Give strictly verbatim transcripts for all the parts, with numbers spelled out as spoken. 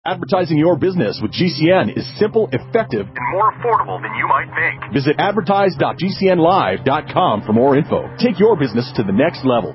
Advertising your business with G C N is simple, effective, and more affordable than you might think. Visit advertise dot g c n live dot com for more info. Take your business to the next level.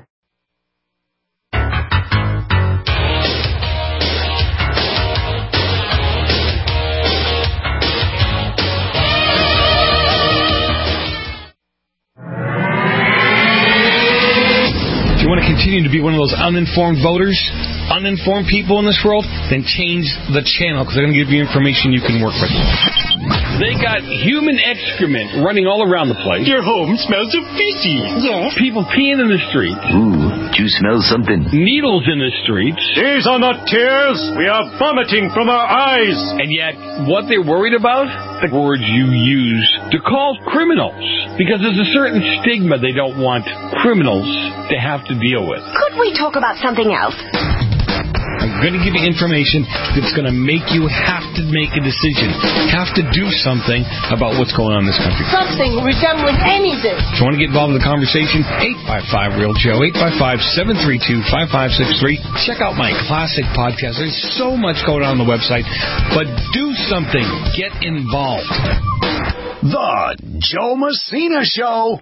Do you want to continue to be one of those uninformed voters, uninformed people in this world? Then change the channel, because they're going to give you information you can work with. They got human excrement running all around the place. Your home smells of feces. Yes. People peeing in the streets. Ooh, do you smell something? Needles in the streets. These are not tears. We are vomiting from our eyes. And yet, what they're worried about? The words you use to call criminals. Because there's a certain stigma they don't want criminals to have to deal with. Could we talk about something else? I'm going to give you information that's going to make you have to make a decision, have to do something about what's going on in this country. Something resembling anything. If you want to get involved in the conversation, eight five five, real Joe, eight five five, seven three two, five five six three. Check out my classic podcast. There's so much going on on the website, but do something. Get involved. The Joe Messina Show.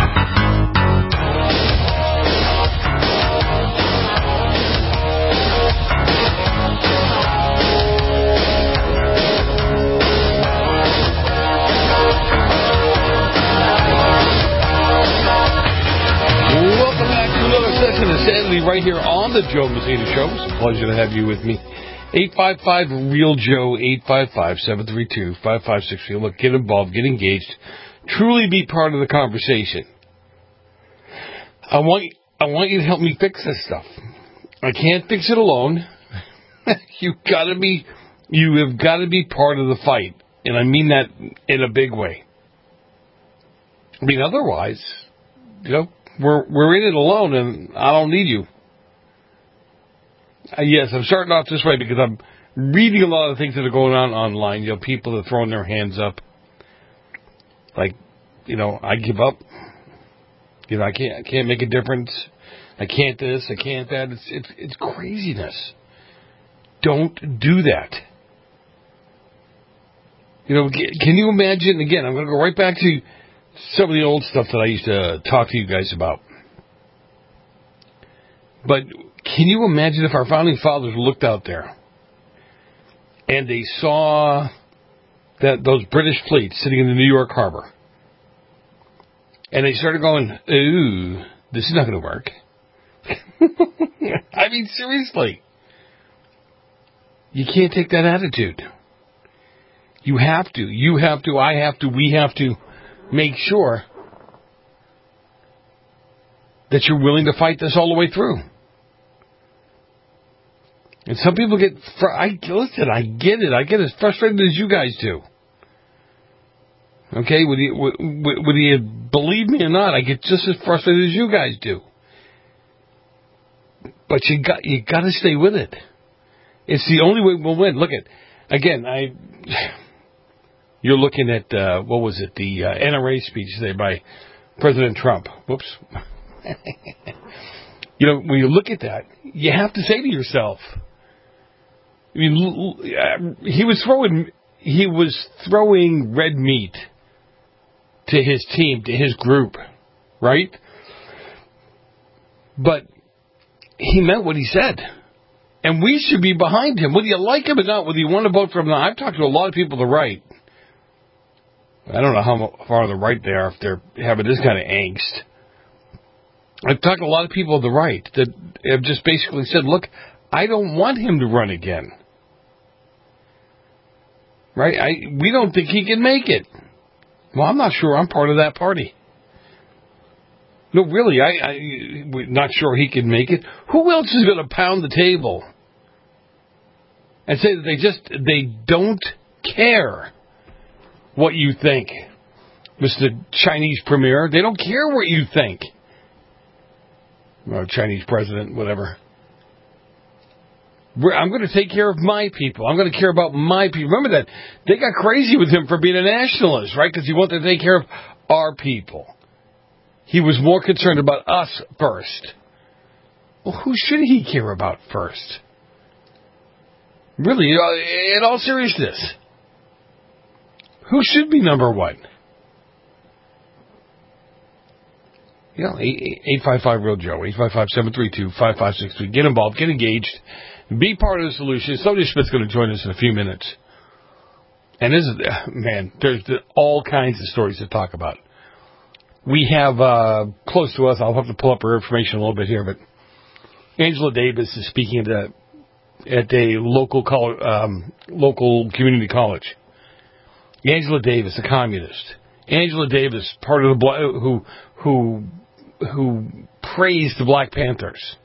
Sadly, right here on the Joe Messina Show. It's a pleasure to have you with me. eight five five, real Joe, eight five five, seven three two, five five six three. Look, get involved, get engaged. Truly be part of the conversation. I want, I want you to help me fix this stuff. I can't fix it alone. you gotta be, you have got to be part of the fight. And I mean that in a big way. I mean, otherwise, you know, We're we're in it alone, and I don't need you. Uh, yes, I'm starting off this way because I'm reading a lot of things that are going on online. You know, people are throwing their hands up, like, you know, I give up. You know, I can't I can't make a difference. I can't this. I can't that. It's it's it's craziness. Don't do that. You know, can you imagine? Again, I'm going to go right back to some of the old stuff that I used to talk to you guys about. But can you imagine if our founding fathers looked out there and they saw that those British fleets sitting in the New York harbor, and they started going, ooh, this is not going to work. I mean, seriously. You can't take that attitude. You have to. You have to. I have to. We have to. Make sure that you're willing to fight this all the way through. And some people get, fr- I listen, I get it. I get as frustrated as you guys do. Okay, whether you, whether you believe me or not, I get just as frustrated as you guys do. But you got, you got to stay with it. It's the only way we'll win. Look at, again, I... You're looking at, uh, what was it, the uh, N R A speech there by President Trump. Whoops. You know, when you look at that, you have to say to yourself, I mean, he was throwing, he was throwing red meat to his team, to his group, right? But he meant what he said. And we should be behind him, whether you like him or not, whether you want to vote for him or not. I've talked to a lot of people to the right. I don't know how far on the right they are if they're having this kind of angst. I've talked to a lot of people on the right that have just basically said, look, I don't want him to run again. Right? I, we don't think he can make it. Well, I'm not sure I'm part of that party. No, really, I, I, we're not sure he can make it. Who else is going to pound the table and say that they just, they don't care what you think, Mister Chinese Premier? They don't care what you think. Or Chinese President, whatever. We're, I'm going to take care of my people. I'm going to care about my people. Remember that they got crazy with him for being a nationalist, right? Because he wanted to take care of our people. He was more concerned about us first. Well, who should he care about first? Really, in all seriousness, who should be number one? You know, eight five five real Joe, eight five five, seven three two, five five six three. Get involved, get engaged, be part of the solution. Sonia Schmidt's going to join us in a few minutes. And this is, man, there's all kinds of stories to talk about. We have, uh, close to us, I'll have to pull up her information a little bit here, but Angela Davis is speaking at a, at a local college, um, local community college. Angela Davis, a communist. Angela Davis, part of the, who, who, who praised the Black Panthers.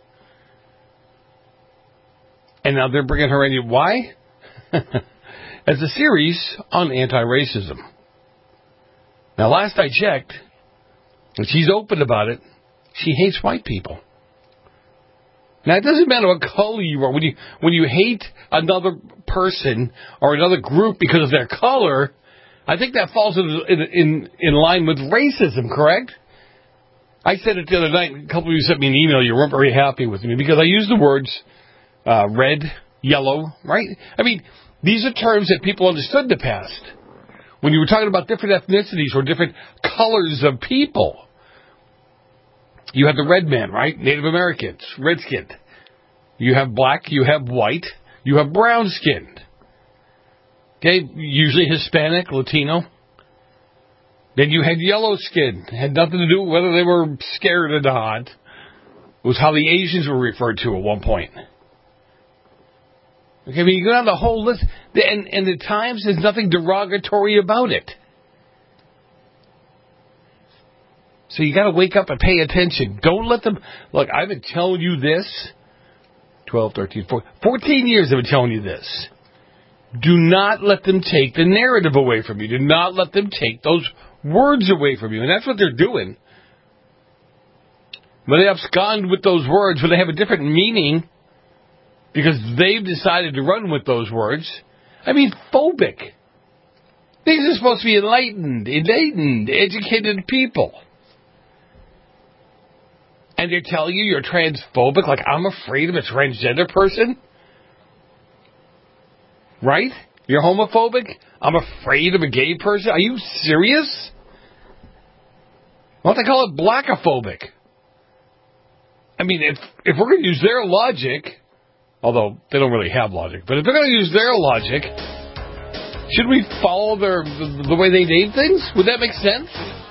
And now they're bringing her in. Why? As a series on anti-racism. Now, last I checked, and she's open about it, she hates white people. Now, it doesn't matter what color you are. When you, when you hate another person or another group because of their color, I think that falls in, in, in line with racism, correct? I said it the other night. A couple of you sent me an email. You weren't very happy with me because I used the words uh, red, yellow, right? I mean, these are terms that people understood in the past. When you were talking about different ethnicities or different colors of people. You have the red man, right? Native Americans, red-skinned. You have black, you have white, you have brown-skinned. Okay, usually Hispanic, Latino. Then you had yellow-skinned. It had nothing to do with whether they were scared or not. It was how the Asians were referred to at one point. Okay, I mean, you go down the whole list, and, and at times there's nothing derogatory about it. So you got to wake up and pay attention. Don't let them... Look, I've been telling you this twelve, thirteen, fourteen, fourteen years I've been telling you this. Do not let them take the narrative away from you. Do not let them take those words away from you. And that's what they're doing. When they abscond with those words, when they have a different meaning, because they've decided to run with those words. I mean, phobic. These are supposed to be enlightened, enlightened, educated people. And they're telling you you're transphobic, like I'm afraid of a transgender person? Right? You're homophobic? I'm afraid of a gay person? Are you serious? Why don't they call it blackophobic? I mean, if if we're going to use their logic, although they don't really have logic, but if they're going to use their logic, should we follow their the, the way they name things? Would that make sense?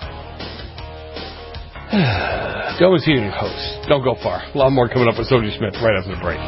Go and see your host. Don't go far. A lot more coming up with Sonia Schmidt right after the break.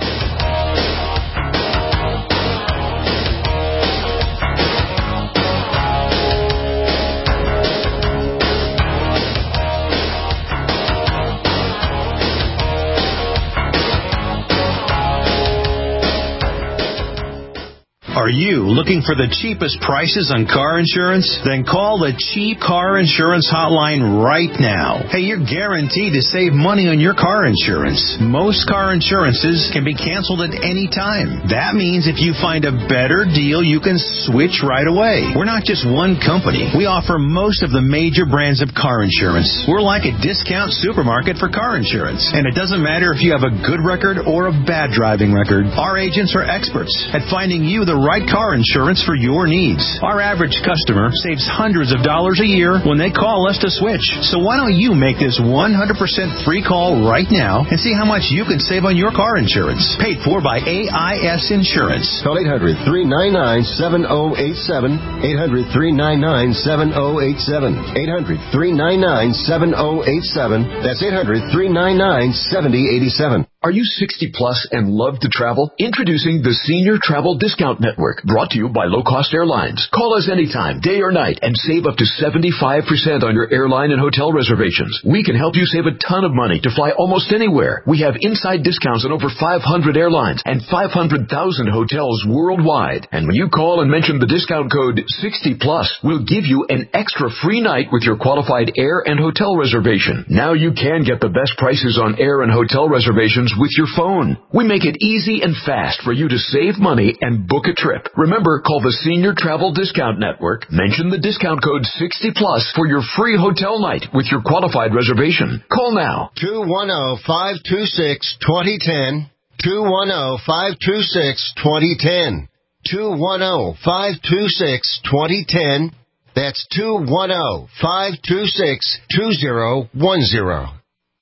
Are you looking for the cheapest prices on car insurance? Then call the Cheap Car Insurance Hotline right now. Hey, you're guaranteed to save money on your car insurance. Most car insurances can be canceled at any time. That means if you find a better deal, you can switch right away. We're not just one company. We offer most of the major brands of car insurance. We're like a discount supermarket for car insurance. And it doesn't matter if you have a good record or a bad driving record. Our agents are experts at finding you the right car insurance for your needs. Our average customer saves hundreds of dollars a year when they call us to switch. So why don't you make this one hundred percent free call right now and see how much you can save on your car insurance. Paid for by A I S Insurance. Call eight hundred, three nine nine, seven oh eight seven. eight hundred, three nine nine, seven oh eight seven. eight hundred, three nine nine, seven oh eight seven. That's eight hundred, three nine nine, seven oh eight seven. Are you sixty plus and love to travel? Introducing the Senior Travel Discount Network, brought to you by Low Cost Airlines. Call us anytime, day or night, and save up to seventy-five percent on your airline and hotel reservations. We can help you save a ton of money to fly almost anywhere. We have inside discounts on over five hundred airlines and five hundred thousand hotels worldwide. And when you call and mention the discount code sixty plus, we'll give you an extra free night with your qualified air and hotel reservation. Now you can get the best prices on air and hotel reservations with your phone. We make it easy and fast for you to save money and book a trip. Remember, call the Senior Travel Discount Network, mention the discount code sixty plus for your free hotel night with your qualified reservation. Call now. two one zero, five two six, two zero one zero. two one zero, five two six, two zero one zero. two one zero, five two six, two zero one zero. That's two one zero, five two six, two zero one zero.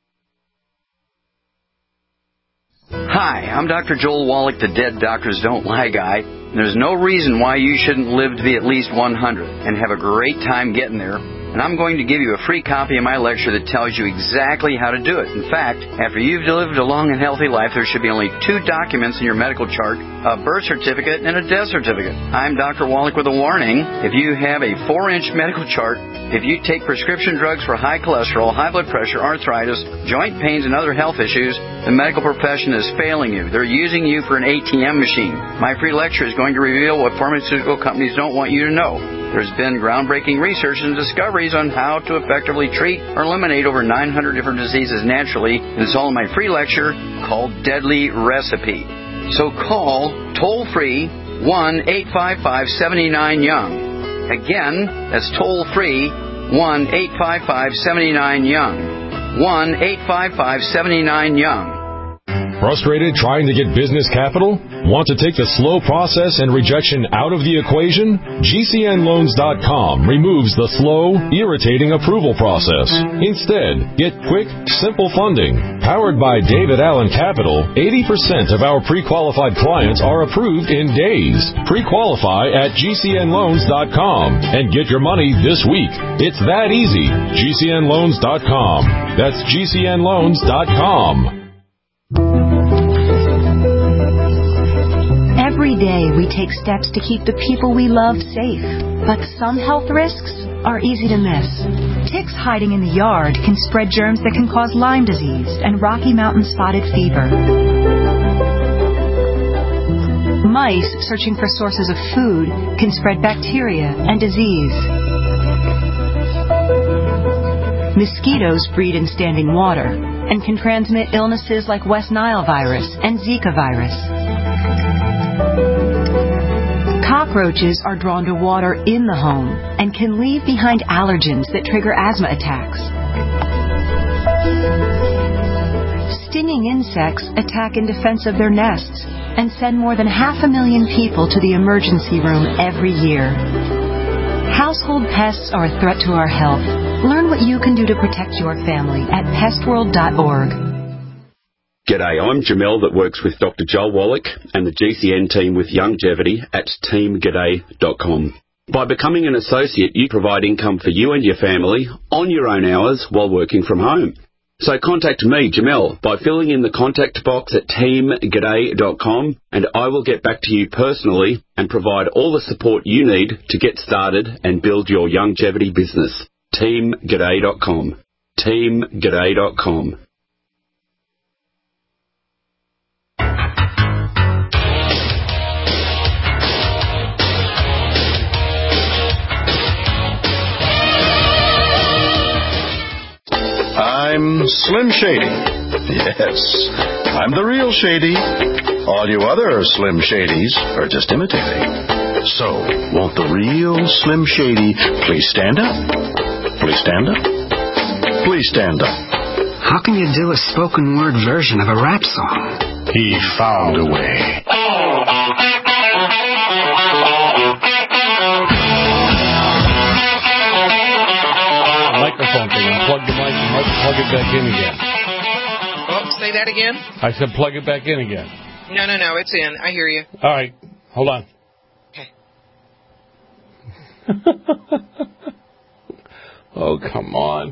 Hi, I'm Doctor Joel Wallach, the Dead Doctors Don't Lie guy. There's no reason why you shouldn't live to be at least one hundred and have a great time getting there. And I'm going to give you a free copy of my lecture that tells you exactly how to do it. In fact, after you've lived a long and healthy life, there should be only two documents in your medical chart, a birth certificate and a death certificate. I'm Doctor Wallach with a warning. If you have a four-inch medical chart, if you take prescription drugs for high cholesterol, high blood pressure, arthritis, joint pains, and other health issues, the medical profession is failing you. They're using you for an A T M machine. My free lecture is going to reveal what pharmaceutical companies don't want you to know. There's been groundbreaking research and discoveries on how to effectively treat or eliminate over nine hundred different diseases naturally, and it's all in my free lecture called Deadly Recipe. So call toll-free one eight five five, seven nine young. Again, that's toll-free one eight five five, seven nine young. one eight five five, seven nine young. Frustrated trying to get business capital? Want to take the slow process and rejection out of the equation? G C N loans dot com removes the slow, irritating approval process. Instead, get quick, simple funding. Powered by David Allen Capital, eighty percent of our pre-qualified clients are approved in days. Pre-qualify at G C N loans dot com and get your money this week. It's that easy. G C N loans dot com. That's G C N loans dot com. Every day we take steps to keep the people we love safe, but some health risks are easy to miss. Ticks hiding in the yard can spread germs that can cause Lyme disease and Rocky Mountain spotted fever. Mice searching for sources of food can spread bacteria and disease. Mosquitoes breed in standing water and can transmit illnesses like West Nile virus and Zika virus. Cockroaches are drawn to water in the home and can leave behind allergens that trigger asthma attacks. Stinging insects attack in defense of their nests and send more than half a million people to the emergency room every year. Household pests are a threat to our health. Learn what you can do to protect your family at pest world dot org. G'day, I'm Jamel that works with Doctor Joel Wallach and the G C N team with Longevity at team g'day dot com. By becoming an associate, you provide income for you and your family on your own hours while working from home. So contact me, Jamel, by filling in the contact box at team g'day dot com, and I will get back to you personally and provide all the support you need to get started and build your longevity business. team g'day dot com. team g'day dot com. I'm Slim Shady. Yes, I'm the real Shady. All you other Slim Shadys are just imitating. So, won't the real Slim Shady please stand up? Please stand up? Please stand up. How can you do a spoken word version of a rap song? He found a way. Microphone thing. Unplug the mic and plug it back in again. Oh, say that again? I said plug it back in again. No, no, no, it's in. I hear you. All right. Hold on. Okay. Oh, come on.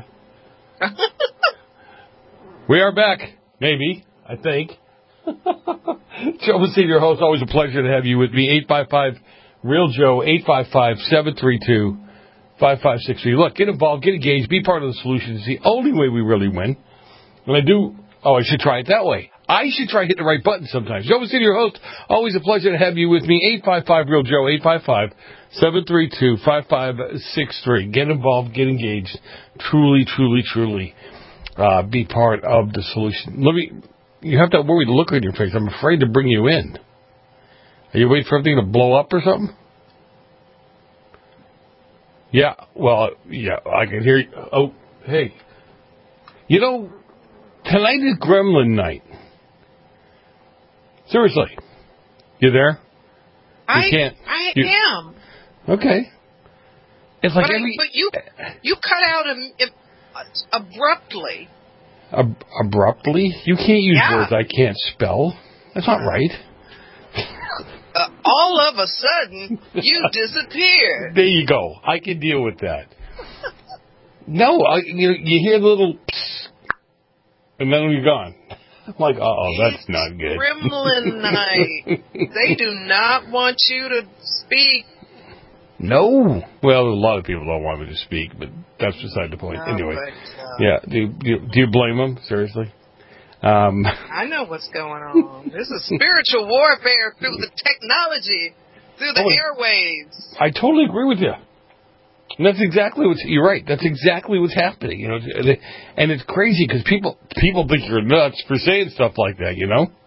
We are back. Maybe. I think. Joe Messina, your host. Always a pleasure to have you with me. eight five five, real Joe, eight five five, seven three two, five five six three. Look, get involved, get engaged, be part of the solution. It's the only way we really win. And I do, oh, I should try it that way. I should try hitting the right button sometimes. Joe Messina, your host. Always a pleasure to have you with me. eight five five, real Joe, eight five five, seven three two, five five six three. Get involved, get engaged. Truly, truly, truly uh, be part of the solution. Let me, you have that worried look on your face. I'm afraid to bring you in. Are you waiting for everything to blow up or something? Yeah, well, yeah, I can hear you. Oh, hey. You know, tonight is Gremlin night. Seriously. You there? You I can't. I you, am. Okay. It's like but, every. I, but you you cut out um, abruptly. Ab- abruptly? You can't use yeah. words I can't spell. That's not right. Uh, all of a sudden, you disappeared. There you go. I can deal with that. No, I, you, you hear the little psst, and then you're gone. I'm like, oh, that's not good. Gremlin night. They do not want you to speak. No. Well, a lot of people don't want me to speak, but that's beside the point. No, anyway. But, uh, yeah. Do you, do, you, do you blame them? Seriously? Um, I know what's going on. This is spiritual warfare through the technology, through the oh, airwaves. I totally agree with you. And that's exactly what's, you're right, that's exactly what's happening, you know, and it's crazy because people, people think you're nuts for saying stuff like that, you know?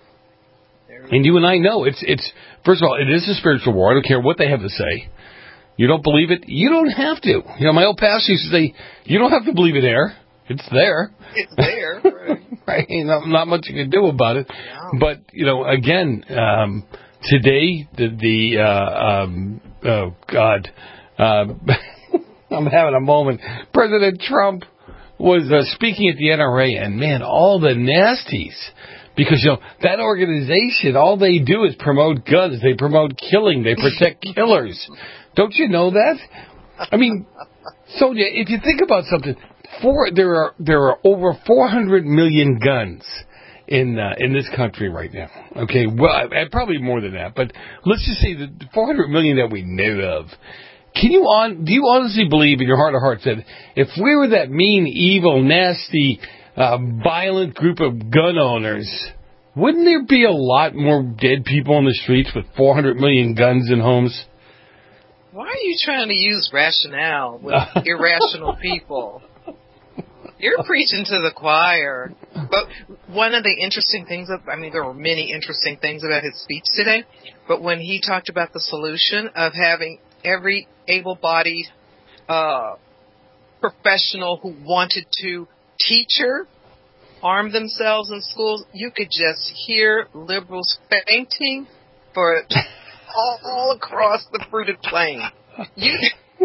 And you and I know, it's, it's, first of all, it is a spiritual war, I don't care what they have to say. You don't believe it, you don't have to. You know, my old pastor used to say, you don't have to believe it air, it's there. It's there, right? Right, not, not much you can do about it. Yeah. But, you know, again, um, today, the, the, uh, um, oh, God, Uh, I'm having a moment. President Trump was uh, speaking at the N R A, and man, all the nasties. Because, you know, that organization, all they do is promote guns. They promote killing. They protect killers. Don't you know that? I mean, Sonia, if you think about something, four, there are there are over four hundred million guns in uh, in this country right now. Okay, well, probably more than that, but let's just say the four hundred million that we know of. Can you on? Do you honestly believe in your heart of hearts that if we were that mean, evil, nasty, uh, violent group of gun owners, wouldn't there be a lot more dead people on the streets with four hundred million guns in homes? Why are you trying to use rationale with irrational people? You're preaching to the choir. But one of the interesting things, of, I mean, there were many interesting things about his speech today, but when he talked about the solution of having every able-bodied uh, professional who wanted to teacher arm themselves in schools, you could just hear liberals fainting for all, all across the fruited plain. You.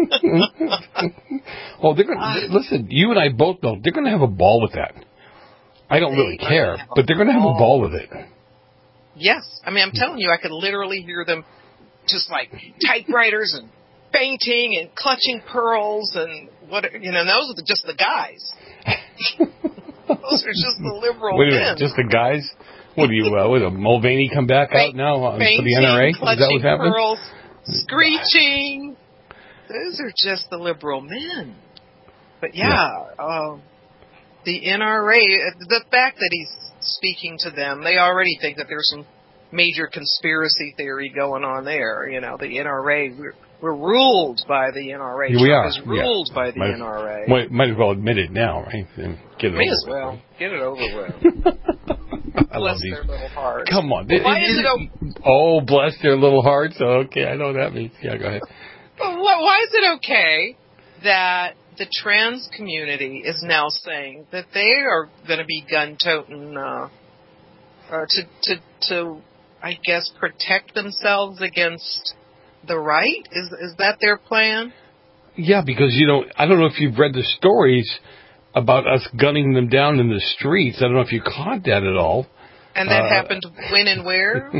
Well, they're gonna, listen, you and I both know they're going to have a ball with that. I don't really care, but they're going to have a ball with it. Yes. I mean, I'm telling you, I could literally hear them just like typewriters and fainting and clutching pearls and what, you know, those are just the guys. Those are just the liberal Wait a men. minute, just the guys? What do you, uh, what, a Mulvaney come back out now uh, for the N R A? Is that what's happening? Pearls, screeching. Those are just the liberal men. But yeah, yeah. Uh, the N R A, the fact that he's speaking to them, they already think that there's some major conspiracy theory going on there. You know, the N R A, we're, we're ruled by the N R A. Here we Trump are. is ruled yeah. by the might, N R A. Might, might as well admit it now, right? And get it May over as with. well. Right? Get it over with. I bless love these. their little hearts. Come on. Well, why is it o- oh, bless their little hearts. Okay, I know what that means. Yeah, go ahead. Well, why is it okay that the trans community is now saying that they are going to be gun-toting uh, uh, to, to, to, I guess, protect themselves against the right? Is is that their plan? Yeah, because, you know, I don't know if you've read the stories about us gunning them down in the streets. I don't know if you caught that at all. And that uh, happened when and where?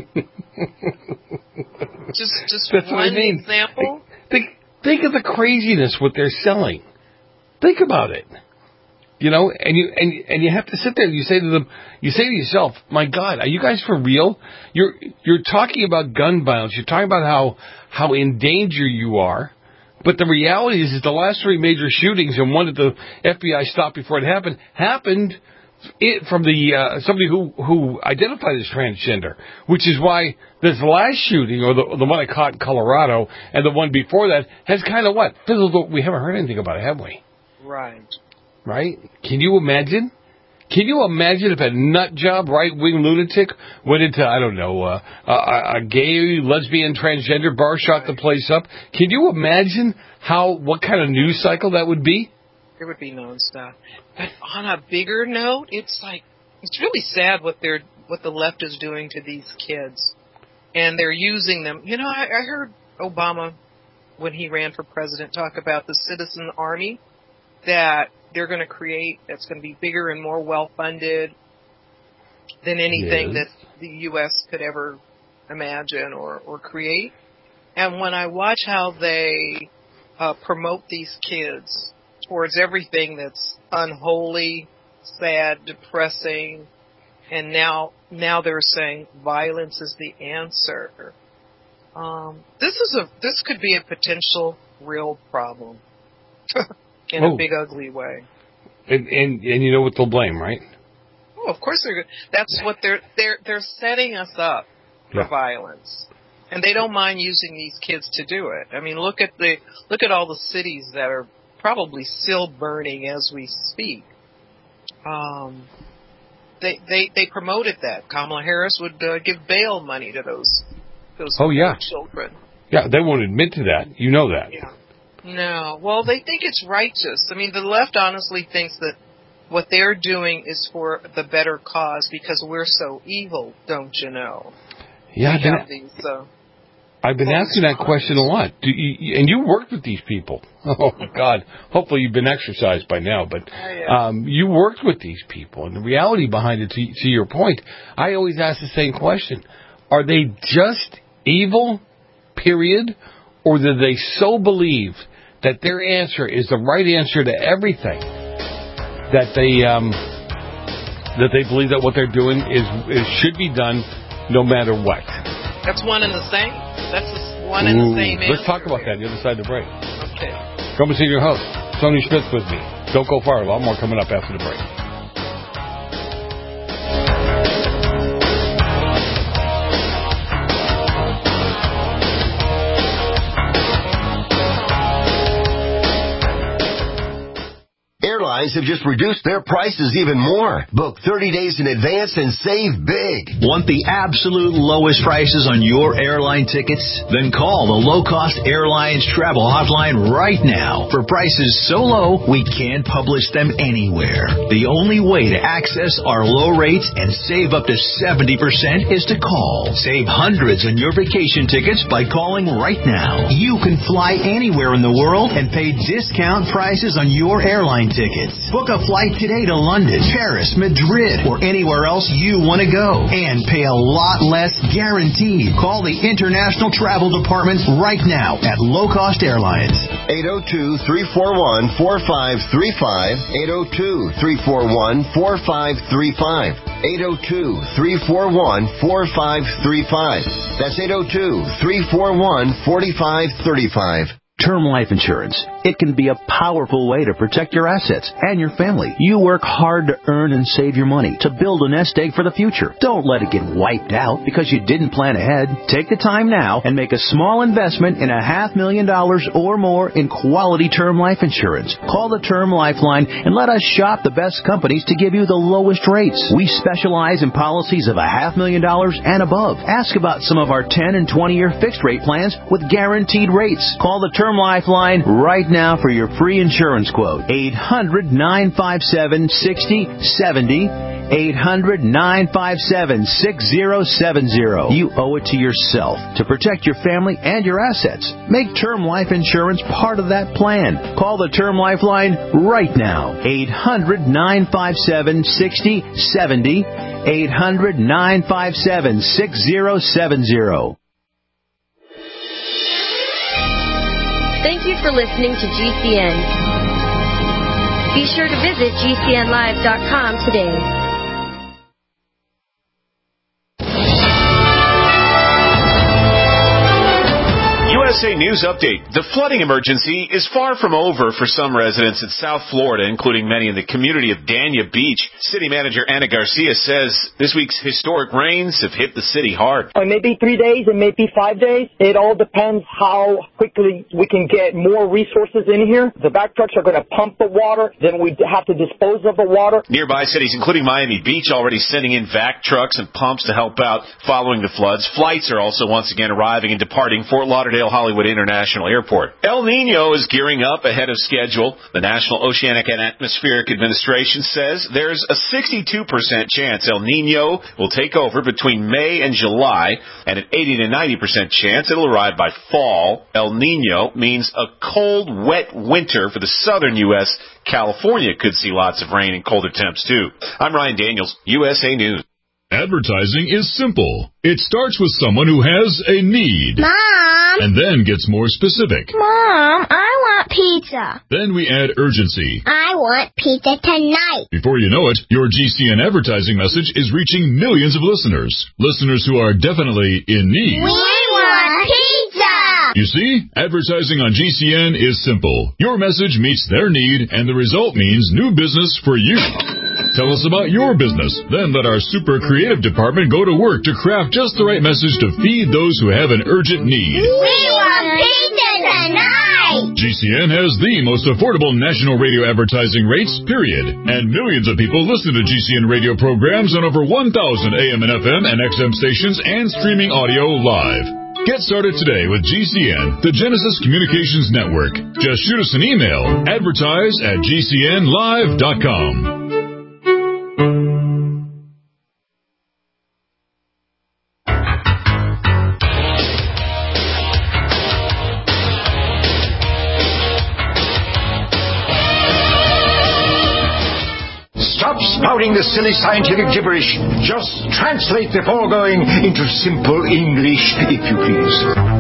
just just That's one what I mean. example? Think, think of the craziness what they're selling. Think about it. You know, and you and and you have to sit there and you say to them, you say to yourself, my God, are you guys for real? You're you're talking about gun violence. You're talking about how how in danger you are. But the reality is, is the last three major shootings and one that the F B I stopped before it happened happened it, from the uh, somebody who who identified as transgender, which is why this last shooting, or the the one I caught in Colorado, and the one before that has kind of what fizzled. We haven't heard anything about it, have we? Right. Right? Can you imagine? Can you imagine if a nut job right-wing lunatic went into, I don't know, uh, a, a gay, lesbian, transgender bar, shot the place up? Can you imagine how, what kind of news cycle that would be? It would be nonstop. But on a bigger note, it's like, it's really sad what they're, what the left is doing to these kids. And they're using them. You know, I, I heard Obama, when he ran for president, talk about the citizen army that they're going to create that's going to be bigger and more well-funded than anything yes. that the U S could ever imagine or, or create. And when I watch how they uh, promote these kids towards everything that's unholy, sad, depressing, and now now they're saying violence is the answer. Um, this is a this could be a potential real problem in oh. a big ugly way. And, and and you know what they'll blame, right? Oh, of course they're. That's what they're they're they're setting us up for yeah. violence, and they don't mind using these kids to do it. I mean, look at the look at all the cities that are probably still burning as we speak. Um, they they they promoted that. Kamala Harris would uh, give bail money to those those oh, yeah. children. Yeah, they won't admit to that. You know that. Yeah. No. Well, they think it's righteous. I mean, the left honestly thinks that what they're doing is for the better cause because we're so evil, don't you know? Yeah, we have these, uh, I've been asking that question a lot. Do you, and you worked with these people. Oh, God. Hopefully you've been exercised by now. But um, you worked with these people. And the reality behind it, to, to your point, I always ask the same question. Are they just evil, period? Or do they so believe that their answer is the right answer to everything that they um, that they believe that what they're doing is, is should be done no matter what? That's one and the same. That's one and the same answer. Let's talk about that the other side of the break. Okay. Come and see your host, Tony Schmitz, with me. Don't go far. A lot more coming up after the break. Airlines have just reduced their prices even more. Book thirty days in advance and save big. Want the absolute lowest prices on your airline tickets? Then call the Low Cost Airlines Travel Hotline right now. For prices so low, we can't publish them anywhere. The only way to access our low rates and save up to seventy percent is to call. Save hundreds on your vacation tickets by calling right now. You can fly anywhere in the world and pay discount prices on your airline tickets. Book a flight today to London, Paris, Madrid, or anywhere else you want to go. And pay a lot less guaranteed. Call the International Travel Department right now at Low Cost Airlines. eight oh two, three four one, four five three five. eight oh two, three four one, four five three five. eight oh two, three four one, four five three five. That's eight oh two, three four one, four five three five. Term life insurance. It can be a powerful way to protect your assets and your family. You work hard to earn and save your money to build a nest egg for the future. Don't let it get wiped out because you didn't plan ahead. Take the time now and make a small investment in a half million dollars or more in quality term life insurance. Call the Term Lifeline and let us shop the best companies to give you the lowest rates. We specialize in policies of a half million dollars and above. Ask about some of our ten and twenty year fixed rate plans with guaranteed rates. Call the Term Lifeline right now for your free insurance quote. eight hundred, nine five seven, six oh seven oh. eight hundred, nine five seven, six oh seven oh. You owe it to yourself to protect your family and your assets. Make term life insurance part of that plan. Call the Term Lifeline right now. eight hundred, nine five seven, six oh seven oh. eight hundred, nine five seven, six oh seven oh. Thank you for listening to G C N. Be sure to visit G C N live dot com today. U S A News Update. The flooding emergency is far from over for some residents in South Florida, including many in the community of Dania Beach. City Manager Anna Garcia says this week's historic rains have hit the city hard. It may be three days, it may be five days. It all depends how quickly we can get more resources in here. The back trucks are going to pump the water, then we have to dispose of the water. Nearby cities, including Miami Beach, already sending in vac trucks and pumps to help out following the floods. Flights are also once again arriving and departing Fort Lauderdale, Hollywood Hollywood International Airport. El Nino is gearing up ahead of schedule. The National Oceanic and Atmospheric Administration says there's a sixty-two percent chance El Nino will take over between May and July, and an eighty to ninety percent chance it'll arrive by fall. El Nino means a cold, wet winter for the southern U S California could see lots of rain and colder temps, too. I'm Ryan Daniels, U S A News. Advertising is simple. It starts with someone who has a need. Mom! And then gets more specific. Mom, I want pizza. Then we add urgency. I want pizza tonight. Before you know it, your G C N advertising message is reaching millions of listeners. Listeners who are definitely in need. We want pizza! You see, advertising on G C N is simple. Your message meets their need, and the result means new business for you. Tell us about your business. Then let our super creative department go to work to craft just the right message to feed those who have an urgent need. We want pizza tonight! G C N has the most affordable national radio advertising rates, period. And millions of people listen to G C N radio programs on over one thousand A M and F M and X M stations and streaming audio live. Get started today with G C N, the Genesis Communications Network. Just shoot us an email, advertise at G C N live dot com. Stop spouting the silly scientific gibberish. Just translate the foregoing into simple English, if you please.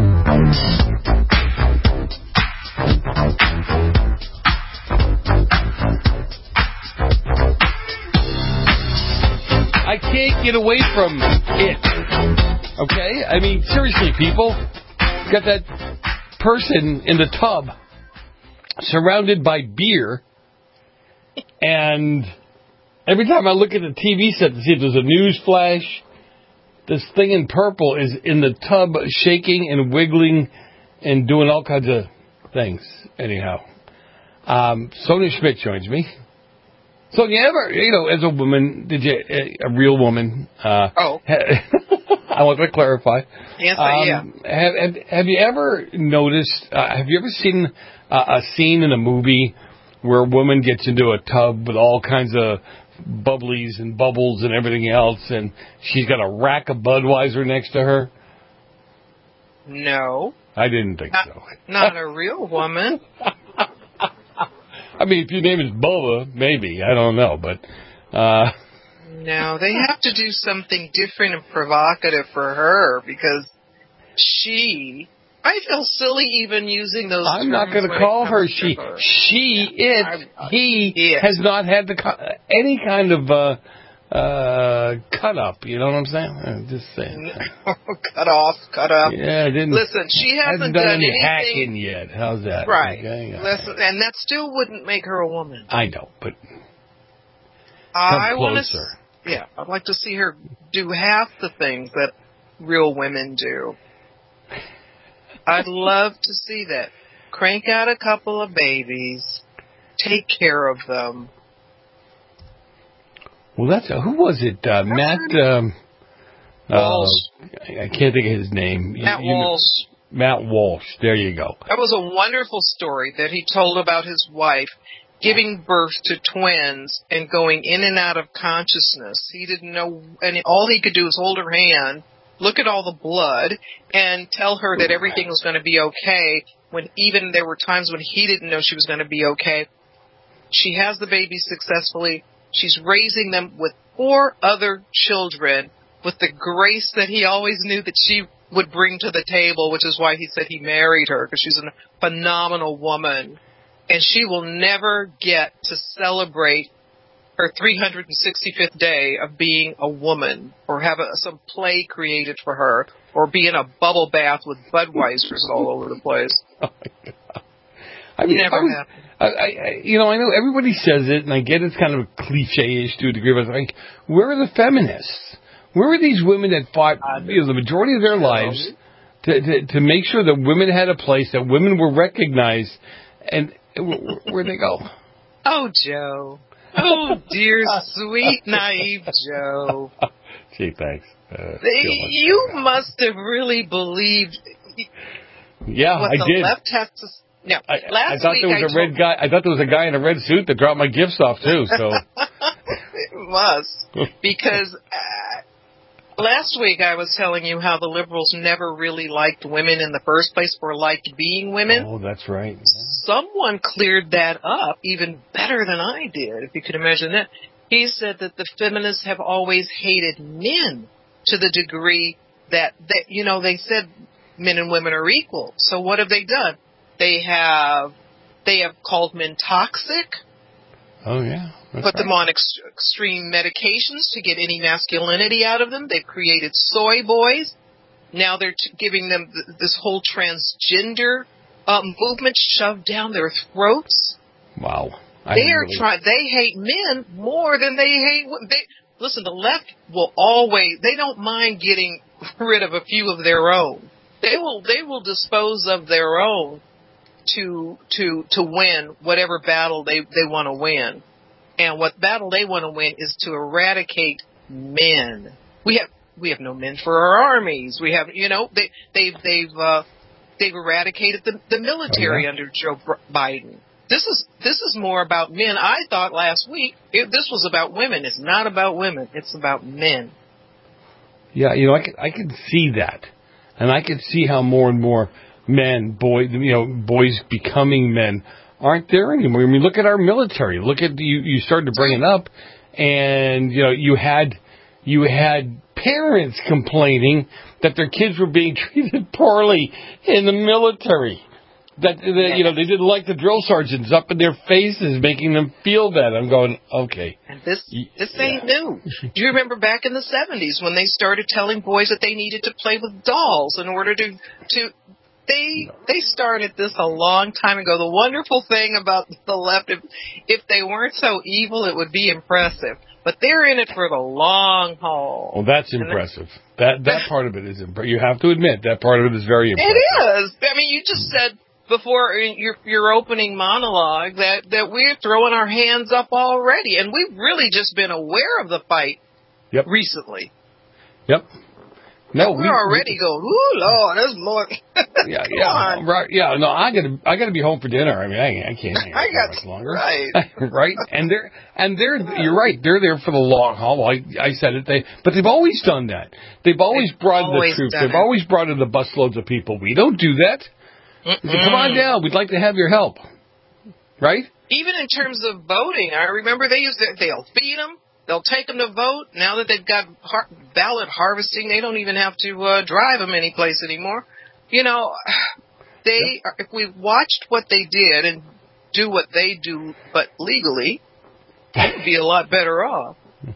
I can't get away from it. Okay? I mean, seriously, people. Got that person in the tub surrounded by beer, and every time I look at the T V set to see if there's a news flash, this thing in purple is in the tub shaking and wiggling and doing all kinds of things. Anyhow, um, Sonia Schmidt joins me. Sonia, ever, you know, as a woman, did you, a real woman? Uh, oh. I want to clarify. Yes, um, yeah. Have, have, have you ever noticed, uh, have you ever seen uh, a scene in a movie where a woman gets into a tub with all kinds of bubblies and bubbles and everything else, and she's got a rack of Budweiser next to her? No. I didn't think not, so. Not a real woman. I mean, if your name is Bubba, maybe. I don't know, but... Uh, no, they have to do something different and provocative for her, because she... I feel silly even using those I'm terms not going to call her she. her. She, yeah, it, he yeah. has not had the any kind of uh, uh, cut up. You know what I'm saying? I'm just saying. No, cut off, cut up. Yeah, I didn't. Listen, she hasn't, hasn't done, done any anything hacking yet. How's that? Right. Okay, yeah. Listen, and that still wouldn't make her a woman. I know, but I want to. Yeah, I'd like to see her do half the things that real women do. I'd love to see that. Crank out a couple of babies. Take care of them. Well, that's a, who was it? Uh, Matt um, Walsh. Uh, I can't think of his name. Matt you, you Walsh. Know, Matt Walsh. There you go. That was a wonderful story that he told about his wife giving birth to twins and going in and out of consciousness. He didn't know, and all he could do was hold her hand, look at all the blood, and tell her that everything was going to be okay, when even there were times when he didn't know she was going to be okay. She has the baby successfully. She's raising them with four other children with the grace that he always knew that she would bring to the table, which is why he said he married her, because she's a phenomenal woman. And she will never get to celebrate her three hundred sixty-fifth day of being a woman, or have a, some play created for her, or be in a bubble bath with Budweisers all over the place. Oh my God. I mean, never I was, happened. I, I, you know, I know everybody says it, and I get it's kind of cliche-ish to a degree, but I think, where are the feminists? Where are these women that fought, you know, the majority of their lives to, to to make sure that women had a place, that women were recognized, and where'd they go? Oh, Joe. Oh, dear, sweet, naive Joe. Gee, thanks. Uh, they, you must have really believed... Yeah, what I the did. left has to... No, I, last I thought week there was I a red told- guy. I thought there was a guy in a red suit that dropped my gifts off too. So It must. Because uh, last week I was telling you how the liberals never really liked women in the first place or liked being women. Oh, that's right. Someone cleared that up even better than I did, if you could imagine that. He said that the feminists have always hated men to the degree that, that, you know, they said men and women are equal. So what have they done? They have they have called men toxic. Oh, yeah. Put That's them right. on ex- extreme medications to get any masculinity out of them. They've created soy boys. Now they're t- giving them th- this whole transgender uh, movement shoved down their throats. Wow. I They are really- trying. They hate men more than they hate women. They, listen, the left will always. They don't mind getting rid of a few of their own. They will. They will dispose of their own to to to win whatever battle they they want to win. And what battle they want to win is to eradicate men. We have we have no men for our armies. We have, you know, they they've they've uh, they've eradicated the the military Oh, yeah. under Joe Biden. This is this is more about men. I thought last week it, this was about women. It's not about women. It's about men. Yeah, you know, I can, I can see that. And I can see how more and more men, boy, you know, boys becoming men aren't there anymore. I mean, look at our military. Look at, you, you started to bring it up, and, you know, you had, you had parents complaining that their kids were being treated poorly in the military. That, that you know, they didn't like the drill sergeants up in their faces, making them feel bad. I'm going, okay. And this this ain't new. Do you remember back in the seventies when they started telling boys that they needed to play with dolls in order to to they they started this a long time ago. The wonderful thing about the left, if if they weren't so evil, it would be impressive. But they're in it for the long haul. Well, that's And impressive. That that part of it is impressive. You have to admit that part of it is very impressive. It is. I mean, you just said before in your your opening monologue that that we're throwing our hands up already, and we've really just been aware of the fight yep. recently. Yep. No, we're we, already we, going. Ooh, Lord, there's more. Yeah, Come yeah, on. right. Yeah, no, I gotta, I gotta be home for dinner. I mean, I, I can't hang I out got much longer. right. Right, and they're, and they're, you're right. They're there for the long haul. I, I said it. They, but they've always done that. They've always They've brought in always the troops. done They've it. always brought in the busloads of people. We don't do that. They say, come on down. We'd like to have your help. Right? Even in terms of voting, I remember they used to, they'll feed them, they'll take them to vote. Now that they've got har- ballot harvesting, they don't even have to uh, drive them anyplace anymore. You know, they if we watched what they did and do what they do, but legally, we'd be a lot better off.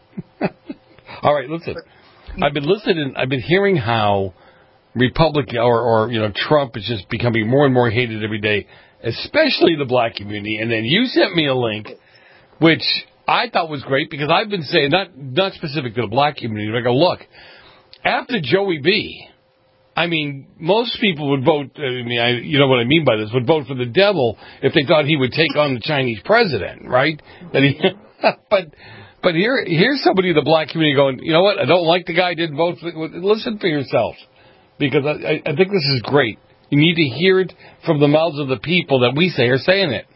All right, listen. I've been listening. I've been hearing how Republic or, or you know Trump is just becoming more and more hated every day, especially the black community. And then you sent me a link, which I thought was great because I've been saying not not specific to the black community. But I go, look, after Joey B, I mean, most people would vote. I mean, I, you know what I mean by this? Would vote for the devil if they thought he would take on the Chinese president, right? That he, but. But here, here's somebody in the black community going, you know what? I don't like the guy. Didn't vote for. Listen for yourselves, because I, I think this is great. You need to hear it from the mouths of the people that we say are saying it.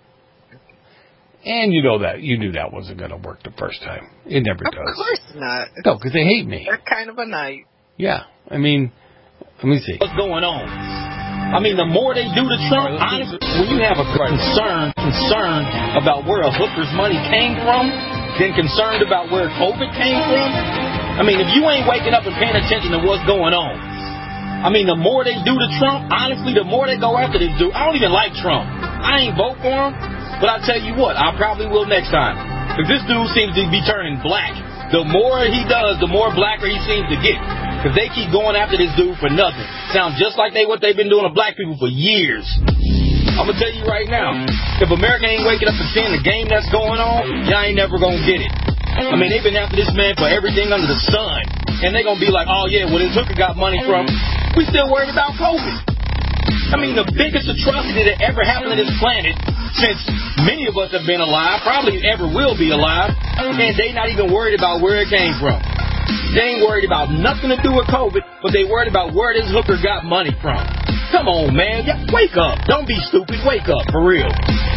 And you know that you knew that wasn't going to work the first time. It never Of does. course not. No, because they hate me. They're kind of a night. Yeah, I mean, let me see. What's going on? I mean, the more they do to Trump, honestly, when you have a concern, concern about where a hooker's money came from, then concerned about where COVID came from, I mean, if you ain't waking up and paying attention to what's going on, I mean, the more they do to Trump, honestly, the more they go after this dude. I don't even like Trump. I ain't vote for him, but I tell you what, I probably will next time. Because this dude seems to be turning black. The more he does, the more blacker he seems to get. Because they keep going after this dude for nothing. Sounds just like they what they've been doing to black people for years. I'm going to tell you right now, if America ain't waking up and seeing the game that's going on, y'all ain't never going to get it. I mean, they've been after this man for everything under the sun. And they're going to be like, oh, yeah, well, this hooker got money from, we still worried about COVID. I mean, the biggest atrocity that ever happened to this planet, since many of us have been alive, probably ever will be alive, and they not even worried about where it came from. They ain't worried about nothing to do with COVID, but they worried about where this hooker got money from. Come on, man. Wake up. Don't be stupid. Wake up, for real.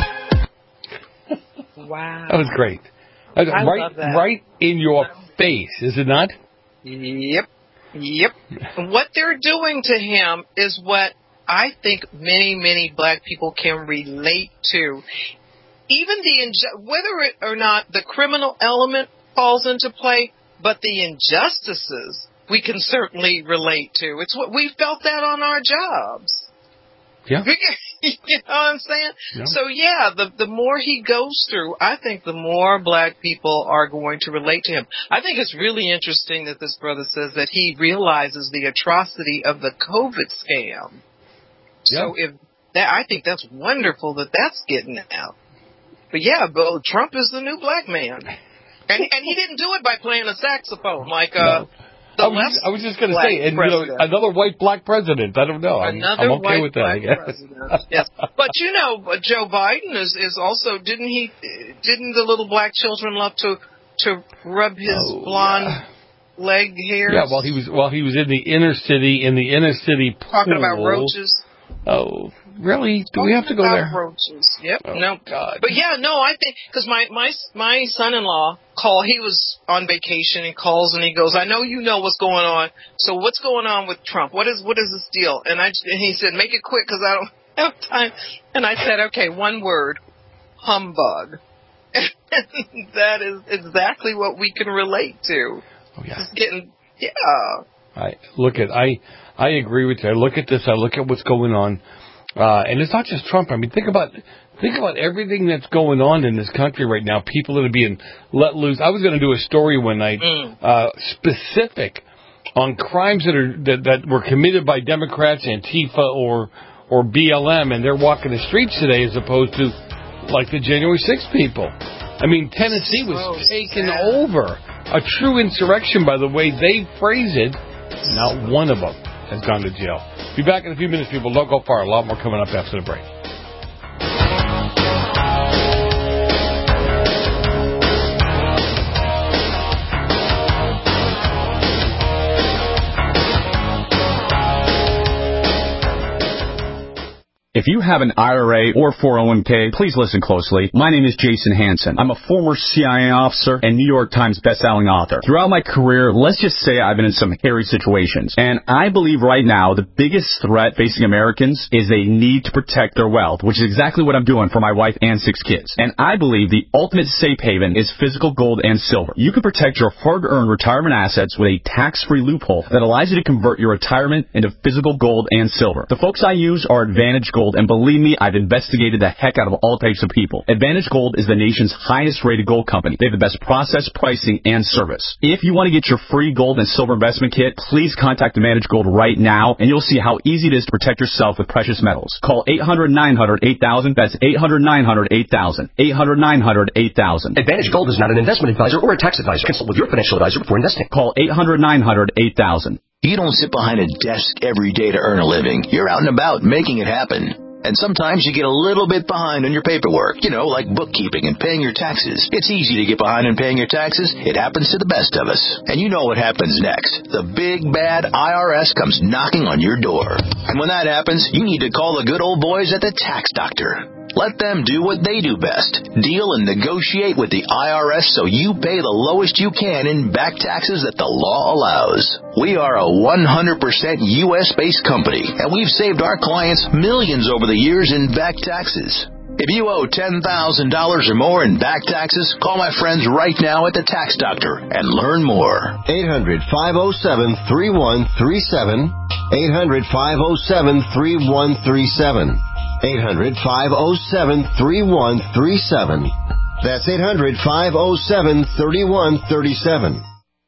Wow. That was great. I right, love that. Right in your face, is it not? Yep. Yep. What they're doing to him is what I think many, many black people can relate to. Even the, inju- whether it or not the criminal element falls into play, but the injustices we can certainly relate to. It's what we felt that on our jobs. Yeah. You know what I'm saying? Yeah. So, yeah, the the more he goes through, I think the more black people are going to relate to him. I think it's really interesting that this brother says that he realizes the atrocity of the COVID scam. Yeah. So if that, I think that's wonderful that that's getting out. But, yeah, but Trump is the new black man. And, and he didn't do it by playing a saxophone like uh, no. the I was, left just, I was just going to black say, and, you know, another white black president. I don't know. I'm, Another I'm okay white with that, I black guess. president. Yes, but you know, Joe Biden is, is also didn't he? Didn't the little black children love to to rub his Oh, blonde yeah. leg hairs? Yeah, while he was while he was in the inner city, in the inner city pool. Talking about roaches. Oh, really? Do we have to go about there? Roaches. Yep. Oh, no. God. But yeah, no. I think because my my my son-in-law called. He was on vacation. He calls and he goes, "I know you know what's going on. So what's going on with Trump? What is what is this deal?" And I and he said, "Make it quick because I don't have time." And I said, "Okay, one word, humbug." That is exactly what we can relate to. Oh yeah. It's getting yeah. I look at I I agree with you. I look at this. I look at what's going on, uh, and it's not just Trump. I mean, think about think about everything that's going on in this country right now. People that are being let loose. I was going to do a story one night Mm. uh, specific on crimes that are that, that were committed by Democrats, Antifa, or or B L M, and they're walking the streets today as opposed to like the January sixth people. I mean, Tennessee was So taken sad. over. A true insurrection, by the way they phrase it. Not one of them has gone to jail. Be back in a few minutes, people. Don't go far. A lot more coming up after the break. If you have an I R A or four oh one k, please listen closely. My name is Jason Hansen. I'm a former C I A officer and New York Times bestselling author. Throughout my career, let's just say I've been in some hairy situations. And I believe right now the biggest threat facing Americans is they need to protect their wealth, which is exactly what I'm doing for my wife and six kids. And I believe the ultimate safe haven is physical gold and silver. You can protect your hard-earned retirement assets with a tax-free loophole that allows you to convert your retirement into physical gold and silver. The folks I use are Advantage Gold. And believe me, I've investigated the heck out of all types of people. Advantage Gold is the nation's highest rated gold company. They have the best process, pricing, and service. If you want to get your free gold and silver investment kit, please contact Advantage Gold right now, and you'll see how easy it is to protect yourself with precious metals. Call eight hundred nine hundred eight thousand. That's eight hundred nine hundred eight thousand. eight hundred nine hundred eight thousand. Advantage Gold is not an investment advisor or a tax advisor. Consult with your financial advisor before investing. Call eight hundred nine hundred eight thousand. You don't sit behind a desk every day to earn a living. You're out and about making it happen. And sometimes you get a little bit behind on your paperwork, you know, like bookkeeping and paying your taxes. It's easy to get behind on paying your taxes. It happens to the best of us. And you know what happens next. The big bad I R S comes knocking on your door. And when that happens, you need to call the good old boys at the Tax Doctor. Let them do what they do best. Deal and negotiate with the I R S so you pay the lowest you can in back taxes that the law allows. We are a one hundred percent U S-based company, and we've saved our clients millions over the years in back taxes. If you owe ten thousand dollars or more in back taxes, call my friends right now at the Tax Doctor and learn more. eight hundred five oh seven three one three seven. eight hundred five oh seven three one three seven. eight hundred five oh seven three one three seven. That's eight hundred five oh seven three one three seven.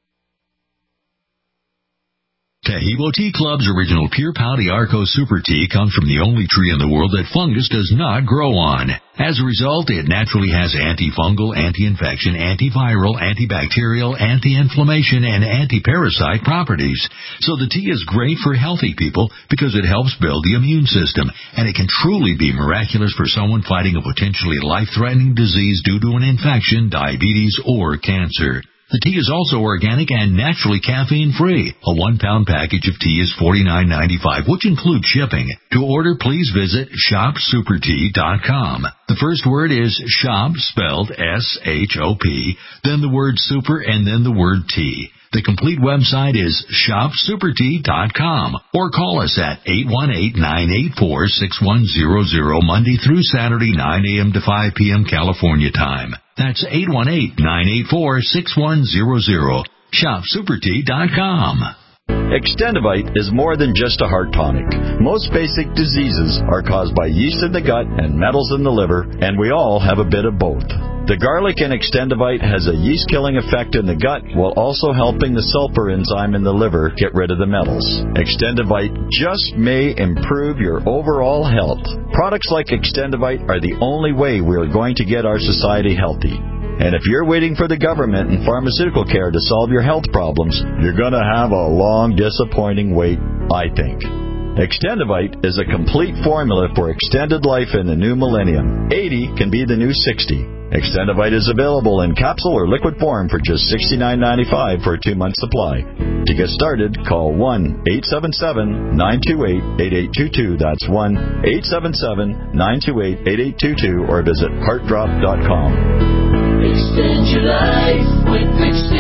Taheebo Tea Club's original Pure Pouty Arco Super Tea comes from the only tree in the world that fungus does not grow on. As a result, it naturally has antifungal, anti-infection, antiviral, antibacterial, anti-inflammation, and anti-parasite properties. So the tea is great for healthy people because it helps build the immune system, and it can truly be miraculous for someone fighting a potentially life-threatening disease due to an infection, diabetes, or cancer. The tea is also organic and naturally caffeine-free. A one-pound package of tea is forty-nine ninety-five, which includes shipping. To order, please visit shop super tea dot com. The first word is shop, spelled S H O P, then the word super, and then the word tea. The complete website is shop super tea dot com, or call us at eight one eight, nine eight four, six one zero zero Monday through Saturday, nine a.m. to five p.m. California time. That's eight one eight, nine eight four, six one zero zero. shop super tea dot com. Extendivite is more than just a heart tonic. Most basic diseases are caused by yeast in the gut and metals in the liver, and we all have a bit of both. The garlic in Extendivite has a yeast-killing effect in the gut while also helping the sulfur enzyme in the liver get rid of the metals. Extendivite just may improve your overall health. Products like Extendivite are the only way we are going to get our society healthy. And if you're waiting for the government and pharmaceutical care to solve your health problems, you're going to have a long, disappointing wait, I think. Extendivite is a complete formula for extended life in the new millennium. eighty can be the new sixty. Extendivite is available in capsule or liquid form for just sixty-nine ninety-five for a two-month supply. To get started, call one eight seven seven, nine two eight, eight eight two two. That's one eight seven seven, nine two eight, eight eight two two, or visit heart drop dot com. Extend your life with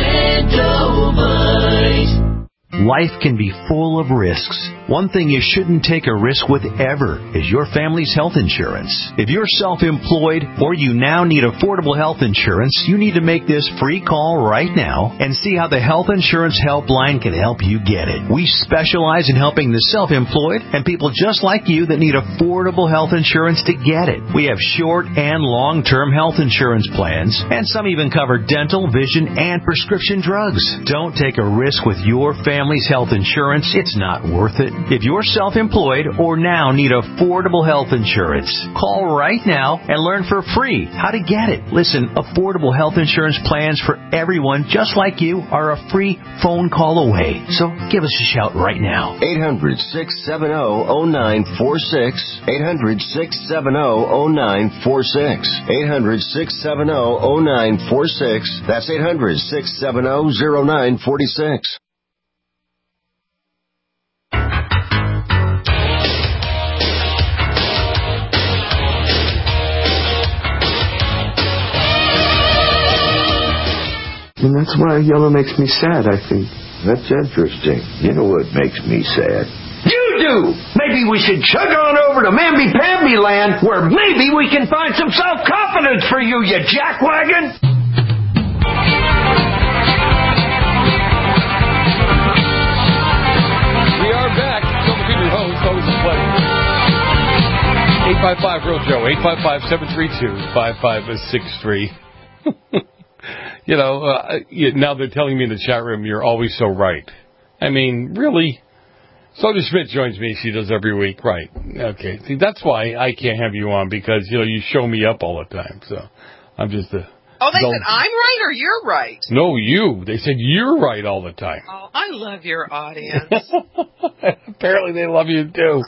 Extendivite. Life can be full of risks. One thing you shouldn't take a risk with ever is your family's health insurance. If you're self-employed or you now need affordable health insurance, you need to make this free call right now and see how the Health Insurance Helpline can help you get it. We specialize in helping the self-employed and people just like you that need affordable health insurance to get it. We have short and long-term health insurance plans, and some even cover dental, vision, and prescription drugs. Don't take a risk with your family. Family's health insurance, it's not worth it. If you're self-employed or now need affordable health insurance, call right now and learn for free how to get it. Listen, affordable health insurance plans for everyone just like you are a free phone call away. So give us a shout right now. eight hundred, six seven zero, zero nine four six. eight hundred, six seven zero, zero nine four six. eight hundred, six seven zero, zero nine four six. That's eight hundred, six seven zero, zero nine four six. And that's why yellow makes me sad, I think. That's interesting. You know what makes me sad? You do! Maybe we should chug on over to Mamby-Pamby land, where maybe we can find some self-confidence for you, you jackwagon! We are back. Double Feeder host, always a pleasure. eight five five Real Joe, eight five five, seven three two, five five six three. You know, uh, you, now they're telling me in the chat room, you're always so right. I mean, really? Soda Schmidt joins me. She does every week. Right. Okay. See, that's why I can't have you on, because, you know, you show me up all the time. So I'm just a... Oh, they dull... said I'm right or you're right? No, you. They said you're right all the time. Oh, I love your audience. Apparently they love you, too.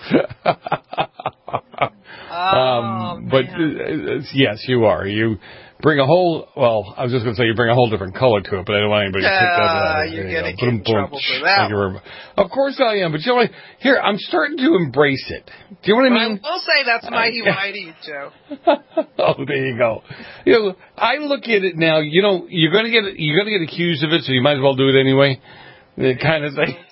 oh, um, but, uh, yes, you are. You... Bring a whole, well, I was just going to say you bring a whole different color to it, but I don't want anybody to pick that up. Uh, you're going to get in trouble for that. You of course I am, but you know what? Here, I'm starting to embrace it. Do you know what I mean? I will say that's mighty uh, whitey, Joe. Oh, there you go. You know, I look at it now, you know, you're going to get you're going to get accused of it, so you might as well do it anyway. The kind of thing.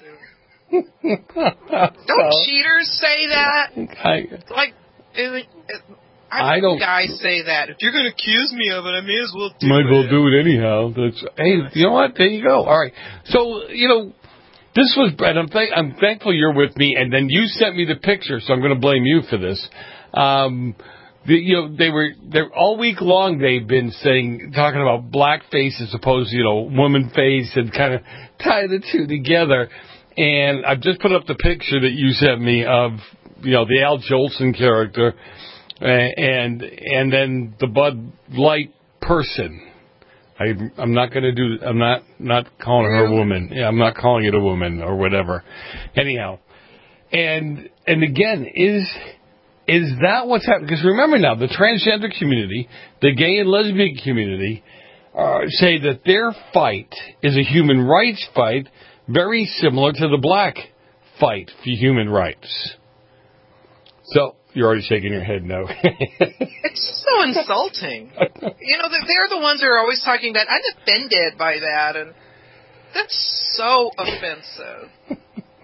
Don't cheaters say that? I, like, it, it, I don't. Guys say that. If you're going to accuse me of it, I may as well do might it. Might well do it anyhow. That's hey, you know what? There you go. All right. So you know, this was, and I'm th- I'm thankful you're with me. And then you sent me the picture, so I'm going to blame you for this. Um, the, you know, they were they all week long. They've been saying talking about blackface as opposed to you know woman face, and kind of tie the two together. And I've just put up the picture that you sent me of you know the Al Jolson character. And and then the Bud Light person. I, I'm not going to do. I'm not not calling her a woman. Yeah, I'm not calling it a woman or whatever. Anyhow, and and again, is is that what's happening? Because remember now, the transgender community, the gay and lesbian community, uh, say that their fight is a human rights fight, very similar to the black fight for human rights. So, you're already shaking your head no. It's just so insulting. You know, they're the ones who are always talking about, I'm offended by that, and that's so offensive.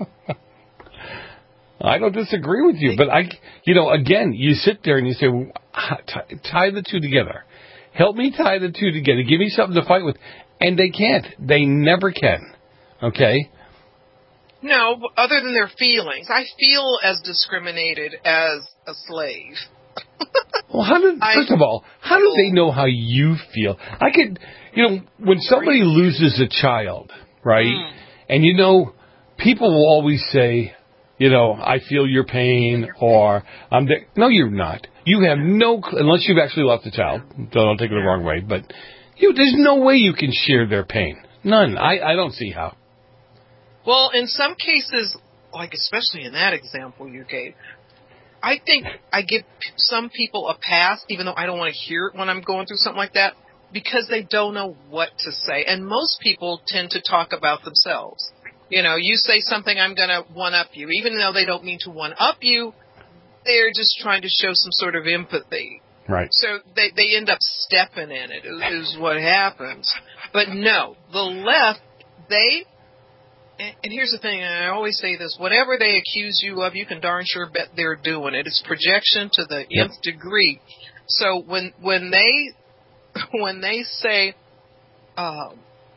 I don't disagree with you, but I, you know, again, you sit there and you say, well, tie, tie the two together. Help me tie the two together. Give me something to fight with. And they can't. They never can. Okay? No, other than their feelings. I feel as discriminated as a slave. Well, how did, first of all, how do they know how you feel? I could, you know, when somebody loses a child, right, mm. and you know, people will always say, you know, I feel your pain, or I'm there. No, you're not. You have no, unless you've actually lost a child, so don't take it the wrong way, but you, there's no way you can share their pain. None. I, I don't see how. Well, in some cases, like especially in that example you gave, I think I give some people a pass, even though I don't want to hear it when I'm going through something like that, because they don't know what to say. And most people tend to talk about themselves. You know, you say something, I'm going to one-up you. Even though they don't mean to one-up you, they're just trying to show some sort of empathy. Right. So they, they end up stepping in it, is, is what happens. But no, the left, they... And here's the thing, and I always say this, whatever they accuse you of, you can darn sure bet they're doing it. It's projection to the yep. nth degree. So when when they when they say uh,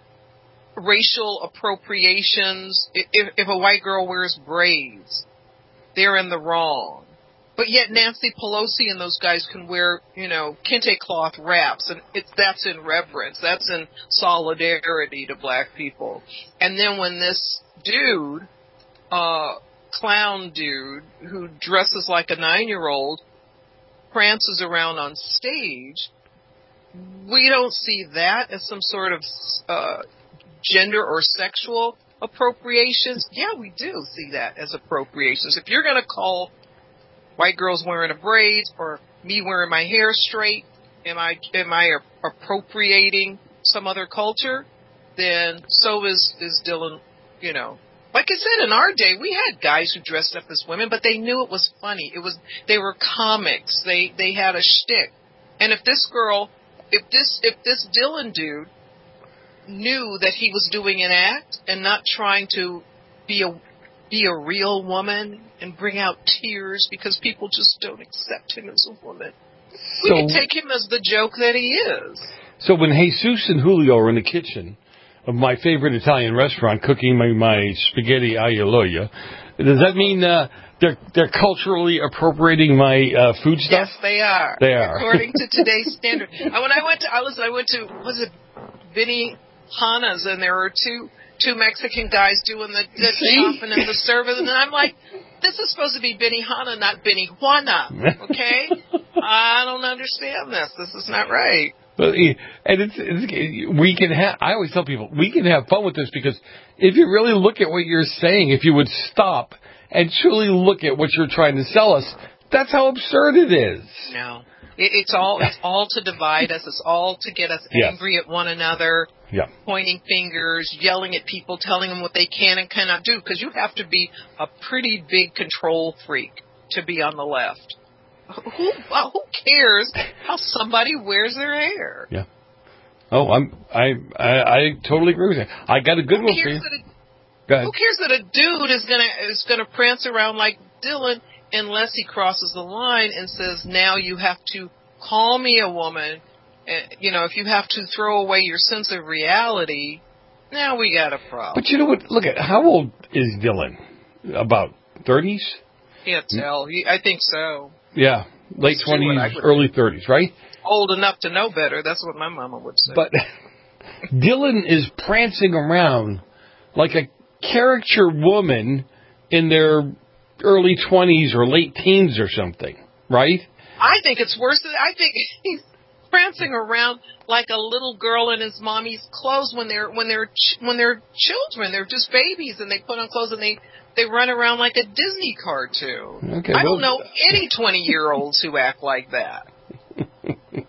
racial appropriations, if, if a white girl wears braids, they're in the wrong. But yet Nancy Pelosi and those guys can wear, you know, kente cloth wraps, and it's, that's in reverence. That's in solidarity to black people. And then when this dude, uh, clown dude, who dresses like a nine-year-old, prances around on stage, we don't see that as some sort of uh, gender or sexual appropriations. Yeah, we do see that as appropriations. If you're going to call white girls wearing a braid or me wearing my hair straight, am I am I appropriating some other culture? Then so is is Dylan. You know, like I said, in our day, we had guys who dressed up as women, but they knew it was funny. It was they were comics. They they had a shtick. And if this girl, if this if this Dylan dude knew that he was doing an act and not trying to be a be a real woman and bring out tears because people just don't accept him as a woman, so, we can take him as the joke that he is. So when Jesus and Julio are in the kitchen of my favorite Italian restaurant cooking my, my spaghetti aglio, does that mean uh, they're they're culturally appropriating my uh, food stuff? Yes, they are. They are. According to today's standard. And when I went to, I listen, I went to, was it Benny Hanna's, and there were two two Mexican guys doing the, the shopping and the service, and I'm like, this is supposed to be Benny Hanna, not Benny Juana, okay? I don't understand this. This is not right. But and it's, it's we can have. I always tell people we can have fun with this because if you really look at what you're saying, if you would stop and truly look at what you're trying to sell us, that's how absurd it is. No, it, it's all it's all to divide us. It's all to get us angry yes. at one another. Yeah. Pointing fingers, yelling at people, telling them what they can and cannot do, because you have to be a pretty big control freak to be on the left. Who, well, who cares how somebody wears their hair? Yeah. Oh, I'm I I, I totally agree with you. I got a good who one for you. A, Go ahead. Who cares that a dude is gonna is gonna prance around like Dylan unless he crosses the line and says, now you have to call me a woman. You know, if you have to throw away your sense of reality, now we got a problem. But you know what? Look at how old is Dylan? About thirties? Can't tell. He, I think so. Yeah, late twenties, early thirties, right? Old enough to know better. That's what my mama would say. But Dylan is prancing around like a caricature woman in their early twenties or late teens or something, right? I think it's worse. Than, I think he's prancing around like a little girl in his mommy's clothes when they're when they're ch- when they're children. They're just babies, and they put on clothes and they, they run around like a Disney cartoon. Okay, I well, don't know any twenty-year-olds who act like that.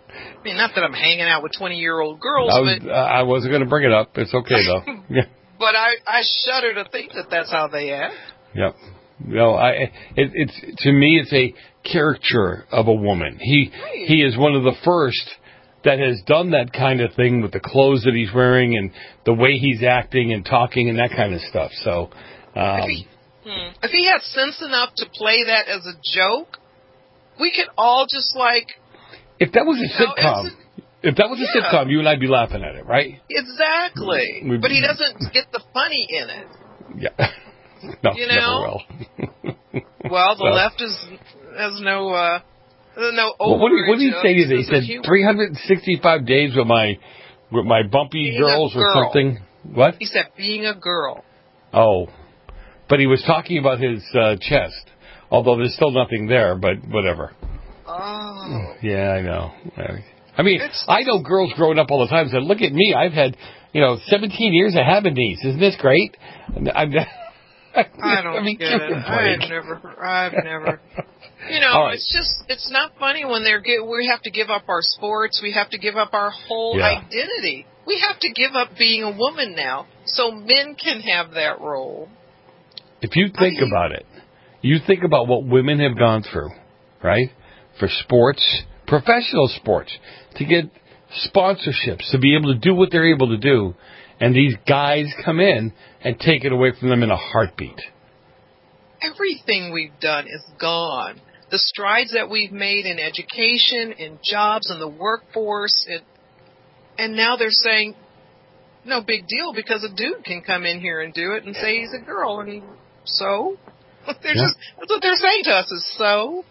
I mean, not that I'm hanging out with twenty-year-old girls, I was, but uh, I wasn't going to bring it up. It's okay, though. Yeah. but I, I shudder to think that that's how they act. Yep. No, I. It, it's to me, it's a caricature of a woman. He Right. he is one of the first that has done that kind of thing with the clothes that he's wearing and the way he's acting and talking and that kind of stuff. So, um, If he, hmm, if he had sense enough to play that as a joke, we could all just like. if that was a You know, sitcom, it's if that was a yeah. sitcom, you and I'd be laughing at it, right? Exactly. We- But he doesn't get the funny in it. Yeah. No, You never know? will. Well, the So- left is has no uh no Well, what, do you, what did he overage say of today? He sense of said humor. three hundred sixty-five days with my with my bumpy Being a girls or girl. something. What? He said being a girl. Oh, but he was talking about his uh, chest. Although there's still nothing there, but whatever. Oh. Yeah, I know. I mean, I know girls growing up all the time said, "Look at me! I've had, you know, seventeen years of having these. Isn't this great?" I'm, I don't I mean, get give it. me a I've break. never, I've never. You know, All right. it's just, it's not funny when they're. Get, we have to give up our sports. We have to give up our whole Yeah. identity. We have to give up being a woman now, so men can have that role. If you think I- about it, you think about what women have gone through, right? For sports, professional sports, to get sponsorships, to be able to do what they're able to do, and these guys come in and take it away from them in a heartbeat. Everything we've done is gone. The strides that we've made in education, in jobs, in the workforce, it, and now they're saying, no big deal because a dude can come in here and do it and say he's a girl, and so they're Yeah. just that's what they're saying to us is so.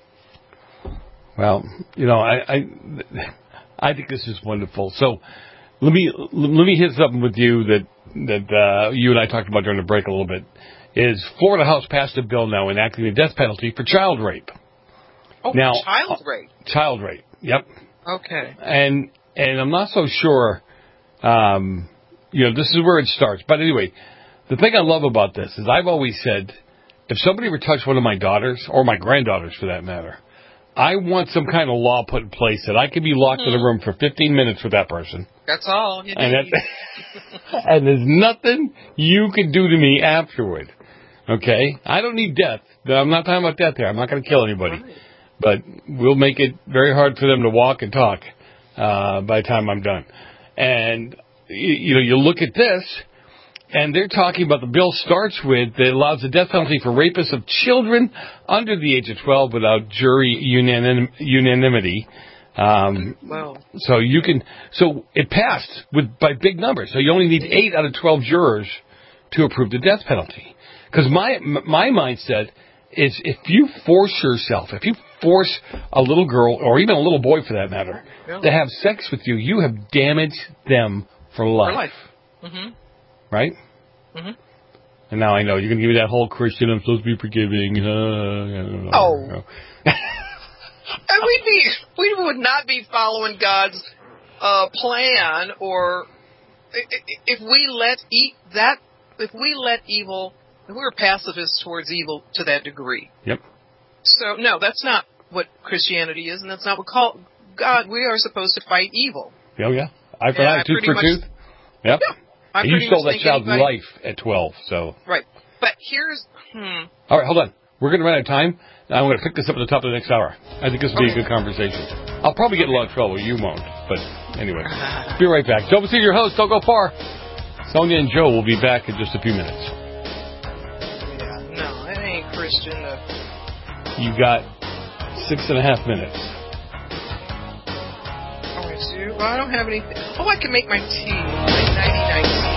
Well, you know, I, I, I think this is wonderful. So, let me let me hit something with you that that uh, you and I talked about during the break a little bit. Is Florida House passed a bill now enacting the death penalty for child rape? Oh, Now, child rape. Child rape. Yep. Okay. And and I'm not so sure. Um, you know, this is where it starts. But anyway, the thing I love about this is I've always said, if somebody were to touch one of my daughters or my granddaughters for that matter, I want some kind of law put in place that I could be locked in a room for fifteen minutes with that person. That's all you And, need. that, and there's nothing you can do to me afterward. Okay? I don't need death. I'm not talking about death here. I'm not going to kill anybody. But we'll make it very hard for them to walk and talk uh, by the time I'm done. And, you, you know, you look at this, and they're talking about the bill starts with that allows the death penalty for rapists of children under the age of twelve without jury unanim- unanimity. Um, Well, so you can, so it passed with by big numbers. So you only need eight out of twelve jurors to approve the death penalty. Because my my mindset is, if you force yourself, if you force a little girl or even a little boy for that matter Yeah. to have sex with you, you have damaged them for life, for life. Mm-hmm. right? Mm-hmm. And now I know you're going to give me that whole Christian, I'm supposed to be forgiving. Uh, I don't know. Oh. And we'd be, we would not be following God's uh, plan, or i- i- if we let e- that, if we let evil, if we were pacifists towards evil to that degree. Yep. So no, that's not what Christianity is, and that's not what call God. We are supposed to fight evil. Oh, yeah. Eye for Yeah, eye, I tooth pretty for much- tooth. Yep. I And you pretty stole much that think child's anybody- life at twelve, so. Right. But here's, hmm. All right, hold on. We're going to run out of time. I'm going to pick this up at the top of the next hour. I think this will be a good conversation. I'll probably get in a lot of trouble. You won't. But anyway, be right back. Joe Basile, your host. Don't go far. Sonia and Joe will be back in just a few minutes. Yeah, no, it ain't Christian. To... You got six and a half minutes. Oh, I do? Well, I don't have anything. Oh, I can make my tea. My ninety-nine tea.